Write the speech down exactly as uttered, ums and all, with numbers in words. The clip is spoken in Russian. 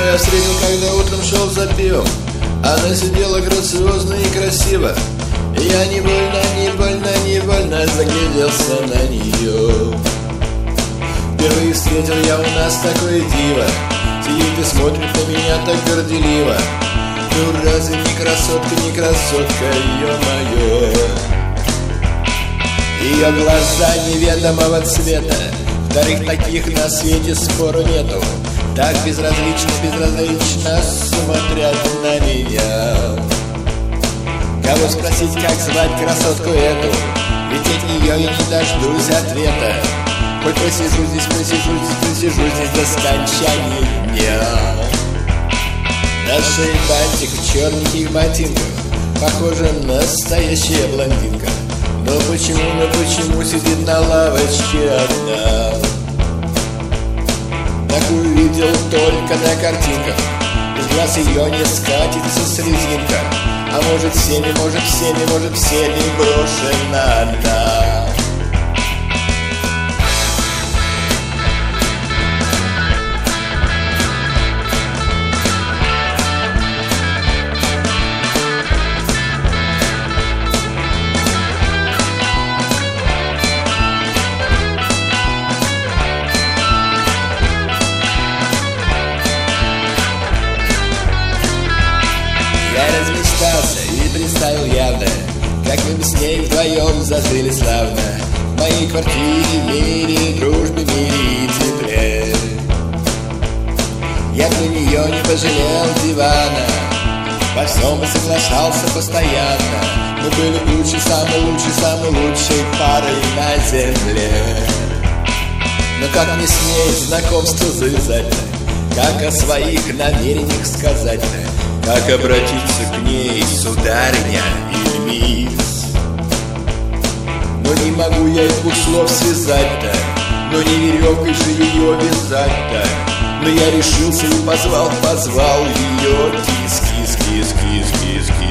я встретил, когда утром шел за пивом. Она сидела грациозно и красиво. Я невольно, невольно, невольно загляделся на нее. Впервые встретил я у нас такое диво. Сидит и смотрит на меня так горделиво. Ну разве не красотка, не красотка, ё-моё. Ее глаза неведомого цвета, вторых таких на свете спору нету. Так безразлично, безразлично смотрят на меня. Кого спросить, как звать красотку эту? Ведь от нее я не дождусь ответа. Хоть просижу здесь, просижу здесь, просижу здесь до скончания дня. На шее бантик в черненьких ботинках, похожа настоящая блондинка. Но почему, но почему сидит на лавочке одна? Такую видел только на картинках. Из глаз ее не скатится слезинка. А может всеми, может всеми, может всеми брошена она. Я размечтался и представил явно, как мы с ней вдвоем зажили славно в моей квартире, мире, дружбе, мире и тепле. Я для нее не пожалел дивана, во всем соглашался постоянно. Мы были лучше, самой лучшей, самой лучшей парой на земле. Но как мне с ней знакомство завязать-то? Как о своих намерениях сказать-то? Как обратиться к ней, сударыня или мисс? Но не могу я и двух слов связать-то, но не веревкой же ее вязать-то. Но я решился и позвал, позвал ее. Кис, кис, кис, кис, кис, кис.